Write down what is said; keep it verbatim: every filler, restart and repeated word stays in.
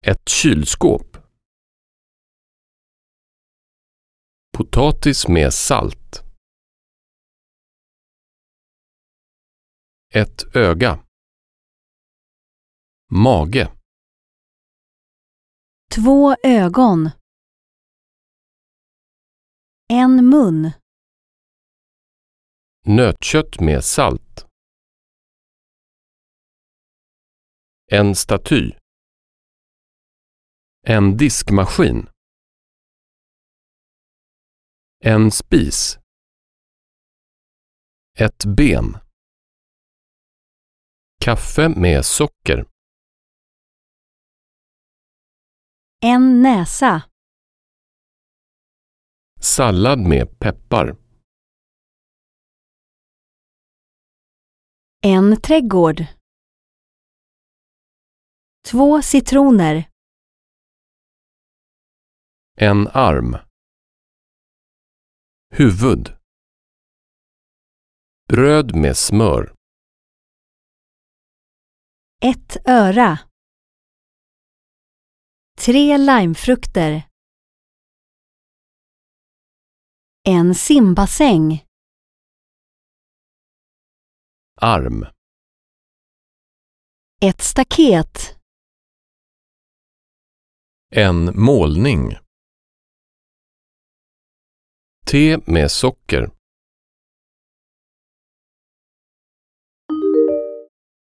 Ett kylskåp. Potatis med salt. Ett öga. Mage. Två ögon. En mun. Nötkött med salt. En staty. En diskmaskin. En spis. Ett ben. Kaffe med socker. En näsa. Sallad med peppar. En trädgård. Två citroner. En arm. Huvud. Bröd med smör. Ett öra. Tre limefrukter. En simbassäng. Arm. Ett staket. En målning. Te med socker.